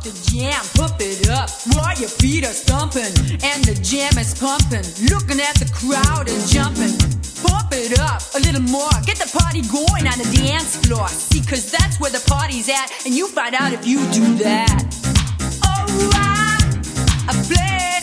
the jam, pump it up while your feet are stomping and the jam is pumping. Looking at the crowd and jumping. Pump it up a little more. Get the party going on the dance floor. See, cause that's where the party's at, and you find out if you do that. Oh, I play.